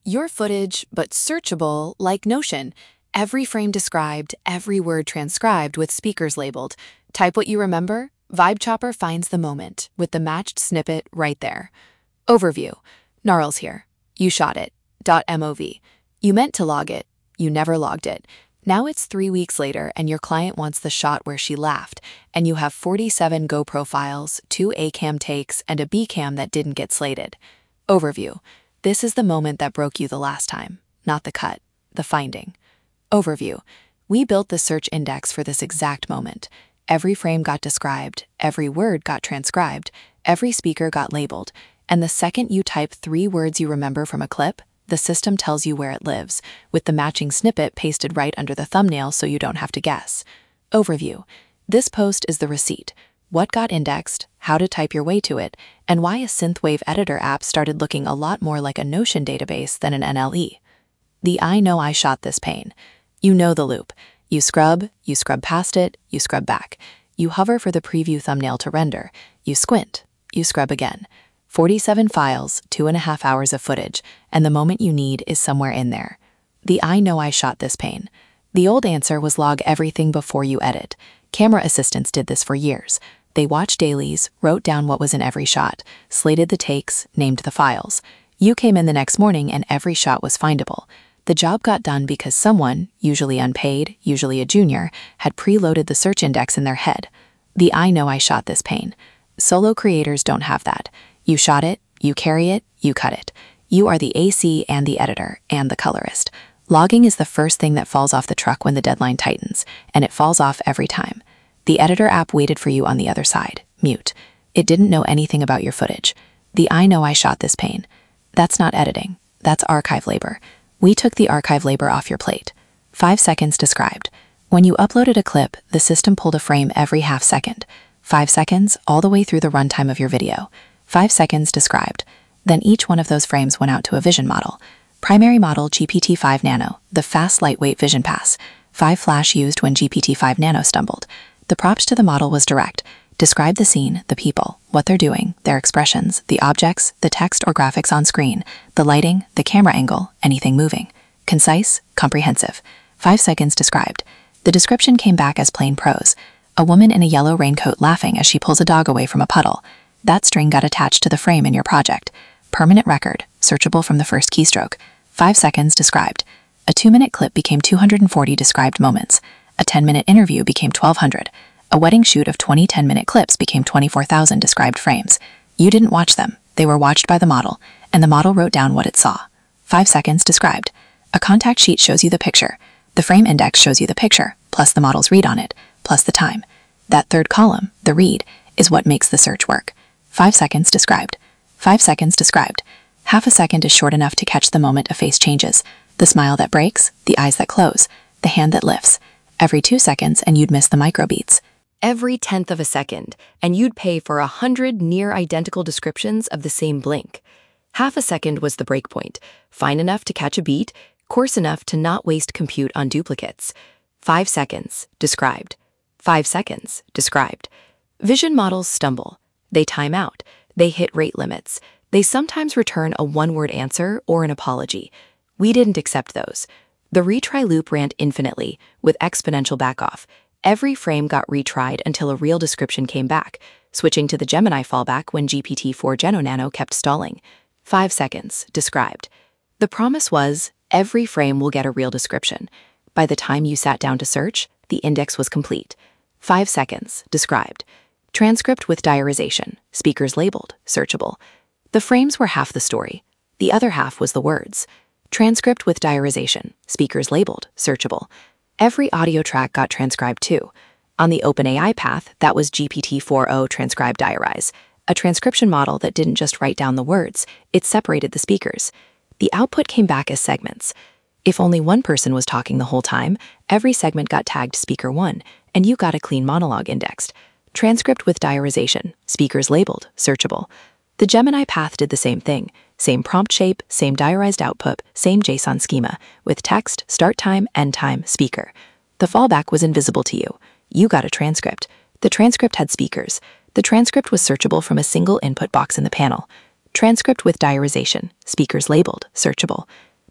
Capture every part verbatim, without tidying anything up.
Your footage, but searchable like Notion. Every frame described, every word transcribed with speakers labeled. Type what you remember. VibeChopper finds the moment with the matched snippet right there. Overview. Gnarls here. You shot it. .mov. You meant to log it. You never logged it. Now it's three weeks later and your client wants the shot where she laughed, and you have forty-seven GoPro files, two A cam takes, and a B cam that didn't get slated. Overview. This is the moment that broke you the last time, not the cut, the finding. Overview. We built the search index for this exact moment. Every frame got described, every word got transcribed, every speaker got labeled, and the second you type three words you remember from a clip, the system tells you where it lives, with the matching snippet pasted right under the thumbnail so you don't have to guess. Overview. This post is the receipt. What got indexed, how to type your way to it, and why a synthwave editor app started looking a lot more like a Notion database than an N L E. The I know I shot this pane. You know the loop. You scrub, you scrub past it, you scrub back. You hover for the preview thumbnail to render. You squint, you scrub again. forty-seven files, two and a half hours of footage, and the moment you need is somewhere in there. The I know I shot this pane. The old answer was log everything before you edit. Camera assistants did this for years. They watched dailies, wrote down what was in every shot, slated the takes, named the files. You came in the next morning and every shot was findable. The job got done because someone, usually unpaid, usually a junior, had preloaded the search index in their head. The I know I shot this pane. Solo creators don't have that. You shot it, you carry it, you cut it. You are the A C and the editor and the colorist. Logging is the first thing that falls off the truck when the deadline tightens, and it falls off every time. The editor app waited for you on the other side, mute. It didn't know anything about your footage. The I know I shot this pane. That's not editing. That's archive labor. We took the archive labor off your plate. Five seconds described. When you uploaded a clip, the system pulled a frame every half second. Five seconds all the way through the runtime of your video. Five seconds described. Then each one of those frames went out to a vision model. Primary model G P T five Nano, the fast lightweight vision pass. Five flash used when G P T five Nano stumbled. The prompts to the model was direct. Describe the scene, the people, what they're doing, their expressions, the objects, the text or graphics on screen, the lighting, the camera angle, anything moving. Concise, comprehensive. Five seconds described. The description came back as plain prose. A woman in a yellow raincoat laughing as she pulls a dog away from a puddle. That string got attached to the frame in your project. Permanent record, searchable from the first keystroke. Five seconds described. A two-minute clip became two hundred forty described moments. A ten-minute interview became twelve hundred. A wedding shoot of twenty ten-minute clips became twenty-four thousand described frames. You didn't watch them. They were watched by the model, and the model wrote down what it saw. Five seconds described. A contact sheet shows you the picture. The frame index shows you the picture, plus the model's read on it, plus the time. That third column, the read, is what makes the search work. Five seconds described. Five seconds described. Half a second is short enough to catch the moment a face changes. The smile that breaks, the eyes that close, the hand that lifts. Every two seconds and you'd miss the microbeats. Every tenth of a second, and you'd pay for a hundred near-identical descriptions of the same blink. Half a second was the breakpoint, fine enough to catch a beat, coarse enough to not waste compute on duplicates. Five seconds, described. Five seconds, described. Vision models stumble. They time out. They hit rate limits. They sometimes return a one-word answer or an apology. We didn't accept those. The retry loop ran infinitely, with exponential backoff. Every frame got retried until a real description came back, switching to the Gemini fallback when G P T four Geno Nano kept stalling. Five seconds, described. The promise was, every frame will get a real description. By the time you sat down to search, the index was complete. Five seconds, described. Transcript with diarization, speakers labeled, searchable. The frames were half the story. The other half was the words. Transcript with diarization, speakers labeled, searchable. Every audio track got transcribed too. On the OpenAI path, that was G P T four o Transcribe Diarize, a transcription model that didn't just write down the words, it separated the speakers. The output came back as segments. If only one person was talking the whole time, every segment got tagged speaker one, and you got a clean monologue indexed. Transcript with diarization, speakers labeled, searchable. The Gemini path did the same thing. Same prompt shape, same diarized output, same JSON schema, with text, start time, end time, speaker. The fallback was invisible to you. You got a transcript. The transcript had speakers. The transcript was searchable from a single input box in the panel. Transcript with diarization, speakers labeled, searchable.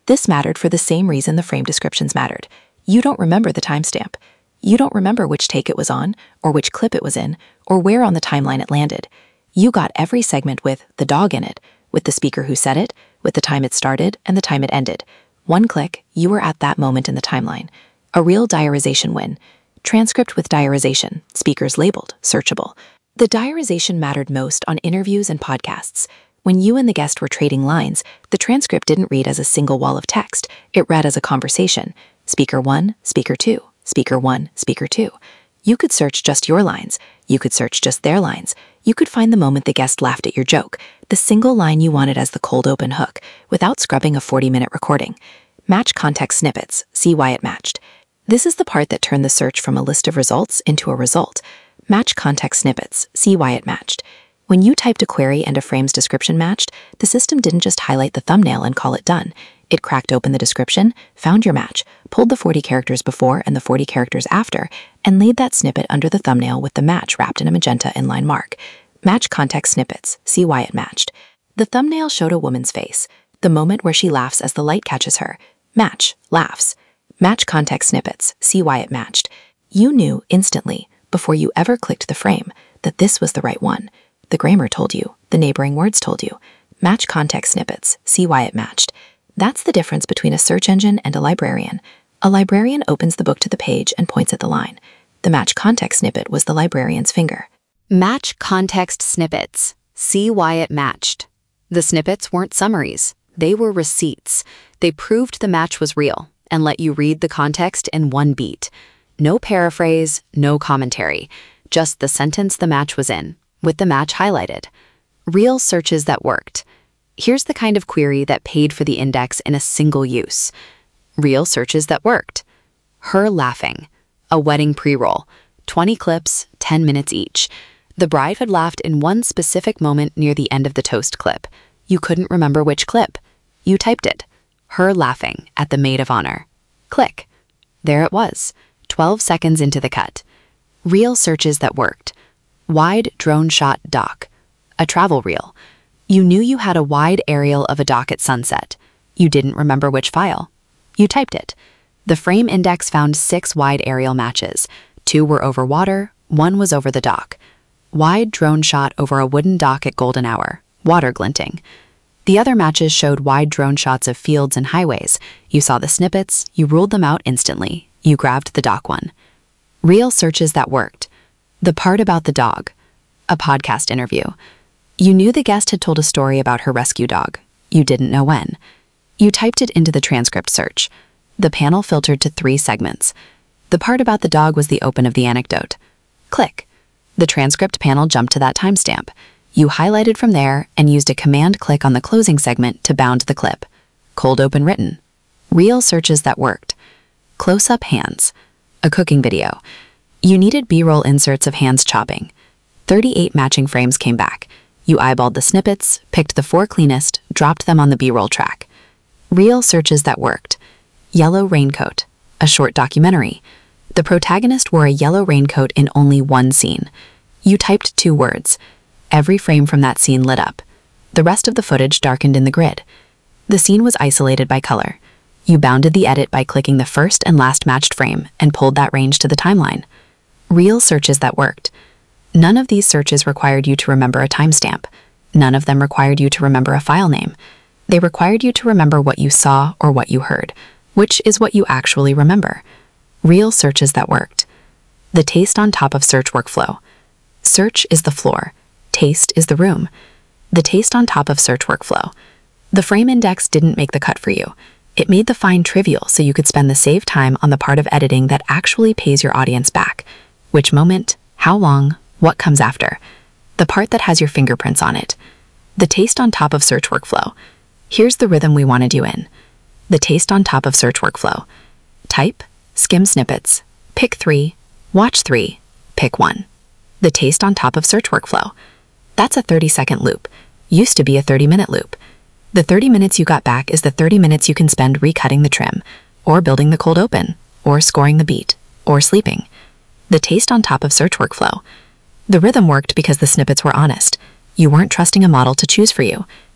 This mattered for the same reason the frame descriptions mattered. You don't remember the timestamp. You don't remember which take it was on, or which clip it was in, or where on the timeline it landed. You got every segment with the dog in it, with the speaker who said it, with the time it started and the time it ended. One click, you were at that moment in the timeline. A real diarization win. Transcript with diarization, speakers labeled, searchable. The diarization mattered most on interviews and podcasts. When you and the guest were trading lines, the transcript didn't read as a single wall of text. It read as a conversation. Speaker one, speaker two, speaker one, speaker two. You could search just your lines. You could search just their lines. You could find the moment the guest laughed at your joke, the single line you wanted as the cold open hook, without scrubbing a forty-minute recording. Match context snippets, see why it matched. This is the part that turned the search from a list of results into a result. Match context snippets, see why it matched. When you typed a query and a frame's description matched, the system didn't just highlight the thumbnail and call it done. It cracked open the description, found your match, pulled the forty characters before and the forty characters after, and laid that snippet under the thumbnail with the match wrapped in a magenta inline mark. Match context snippets, see why it matched. The thumbnail showed a woman's face, the moment where she laughs as the light catches her. Match, laughs. Match context snippets, see why it matched. You knew instantly, before you ever clicked the frame, that this was the right one. The grammar told you, the neighboring words told you. Match context snippets, see why it matched. That's the difference between a search engine and a librarian. A librarian opens the book to the page and points at the line. The match context snippet was the librarian's finger. Match context snippets, see why it matched. The snippets weren't summaries, they were receipts. They proved the match was real and let you read the context in one beat. No paraphrase, no commentary, just the sentence the match was in, with the match highlighted. Real searches that worked. Here's the kind of query that paid for the index in a single use. Real searches that worked. Her laughing. A wedding pre-roll. twenty clips, ten minutes each. The bride had laughed in one specific moment near the end of the toast clip. You couldn't remember which clip. You typed it. Her laughing at the maid of honor. Click. There it was, twelve seconds into the cut. Real searches that worked. Wide drone shot dock. A travel reel. You knew you had a wide aerial of a dock at sunset. You didn't remember which file. You typed it. The frame index found six wide aerial matches. Two were over water, one was over the dock. Wide drone shot over a wooden dock at golden hour, water glinting. The other matches showed wide drone shots of fields and highways. You saw the snippets, you ruled them out instantly. You grabbed the dock one. Real searches that worked. The part about the dog. A podcast interview. You knew the guest had told a story about her rescue dog. You didn't know when. You typed it into the transcript search. The panel filtered to three segments. The part about the dog was the open of the anecdote. Click. The transcript panel jumped to that timestamp. You highlighted from there and used a command click on the closing segment to bound the clip. Cold open written. Real searches that worked. Close-up hands. A cooking video. You needed B-roll inserts of hands chopping. thirty-eight matching frames came back. You eyeballed the snippets, picked the four cleanest, dropped them on the B-roll track. Real searches that worked. Yellow raincoat. A short documentary. The protagonist wore a yellow raincoat in only one scene. You typed two words. Every frame from that scene lit up. The rest of the footage darkened in the grid. The scene was isolated by color. You bounded the edit by clicking the first and last matched frame and pulled that range to the timeline. Real searches that worked. None of these searches required you to remember a timestamp. None of them required you to remember a file name. They required you to remember what you saw or what you heard, which is what you actually remember. Real searches that worked. The taste on top of search workflow. Search is the floor. Taste is the room. The taste on top of search workflow. The frame index didn't make the cut for you. It made the find trivial so you could spend the saved time on the part of editing that actually pays your audience back. Which moment, how long, what comes after. The part that has your fingerprints on it. The taste on top of search workflow. Here's the rhythm we wanted you in. The taste on top of search workflow. Type, skim snippets, pick three, watch three, pick one. The taste on top of search workflow. That's a thirty second loop. Used to be a thirty minute loop. The thirty minutes you got back is the thirty minutes you can spend recutting the trim, or building the cold open, or scoring the beat, or sleeping. The taste on top of search workflow. The rhythm worked because the snippets were honest. You weren't trusting a model to choose for you.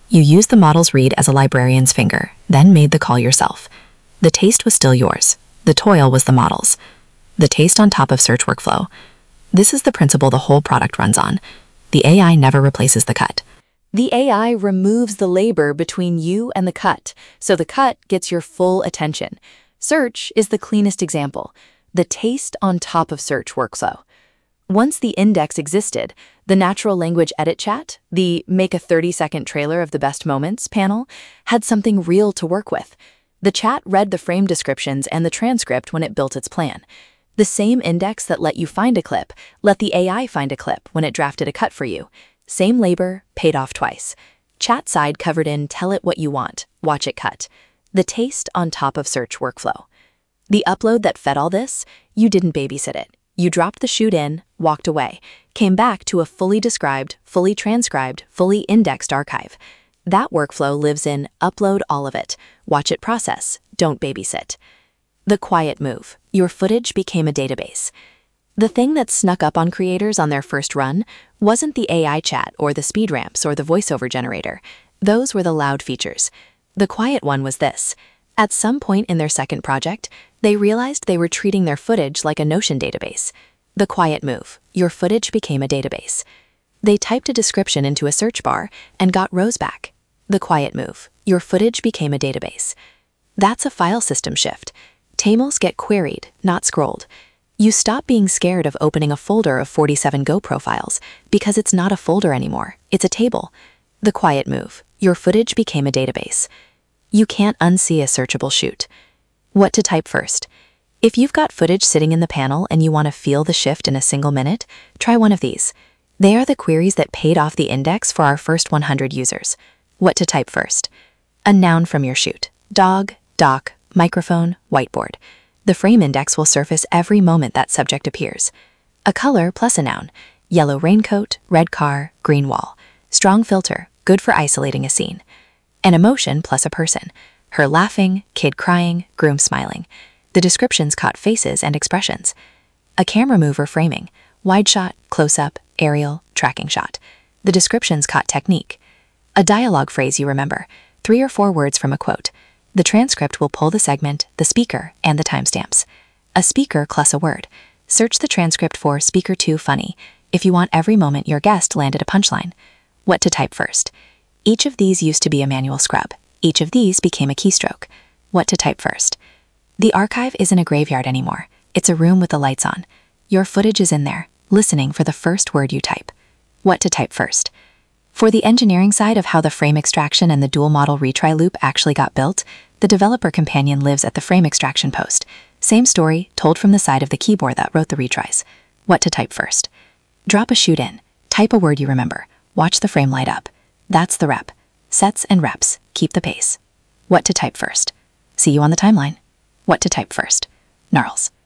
You used the model's read as a librarian's finger, then made the call yourself. The taste was still yours. The toil was the model's. The taste on top of search workflow. This is the principle the whole product runs on. The A I never replaces the cut. The A I removes the labor between you and the cut, so the cut gets your full attention. Search is the cleanest example, the taste on top of search workflow. Once the index existed, the natural language edit chat, the make a thirty-second trailer of the best moments panel, had something real to work with. The chat read the frame descriptions and the transcript when it built its plan. The same index that let you find a clip let the A I find a clip when it drafted a cut for you. Same labor, paid off twice. Chat side covered in tell it what you want, watch it cut. The taste on top of search workflow. The upload that fed all this, you didn't babysit it. You dropped the shoot in, walked away, came back to a fully described, fully transcribed, fully indexed archive. That workflow lives in upload all of it, watch it process, don't babysit. The quiet move. Your footage became a database. The thing that snuck up on creators on their first run wasn't the A I chat or the speed ramps or the voiceover generator. Those were the loud features. The quiet one was this. At some point in their second project, they realized they were treating their footage like a Notion database. The quiet move. Your footage became a database. They typed a description into a search bar and got rows back. The quiet move. Your footage became a database. That's a file system shift. Tamils get queried, not scrolled. You stop being scared of opening a folder of forty-seven GoPro files because it's not a folder anymore, it's a table. The quiet move. Your footage became a database. You can't unsee a searchable shoot. What to type first? If you've got footage sitting in the panel and you want to feel the shift in a single minute, try one of these. They are the queries that paid off the index for our first one hundred users. What to type first? A noun from your shoot. Dog, dock, microphone, whiteboard. The frame index will surface every moment that subject appears. A color plus a noun. Yellow raincoat, red car, green wall. Strong filter, good for isolating a scene. An emotion plus a person. Her laughing, kid crying, groom smiling. The descriptions caught faces and expressions. A camera move or framing. Wide shot, close-up, aerial, tracking shot. The descriptions caught technique. A dialogue phrase you remember. Three or four words from a quote. The transcript will pull the segment, the speaker, and the timestamps. A speaker plus a word. Search the transcript for speaker two funny if you want every moment your guest landed a punchline. What to type first? Each of these used to be a manual scrub. Each of these became a keystroke. What to type first? The archive isn't a graveyard anymore. It's a room with the lights on. Your footage is in there, listening for the first word you type. What to type first? For the engineering side of how the frame extraction and the dual model retry loop actually got built, the developer companion lives at the frame extraction post. Same story, told from the side of the keyboard that wrote the retries. What to type first? Drop a shoot in. Type a word you remember. Watch the frame light up. That's the rep. Sets and reps. Keep the pace. What to type first? See you on the timeline. What to type first? Gnarls.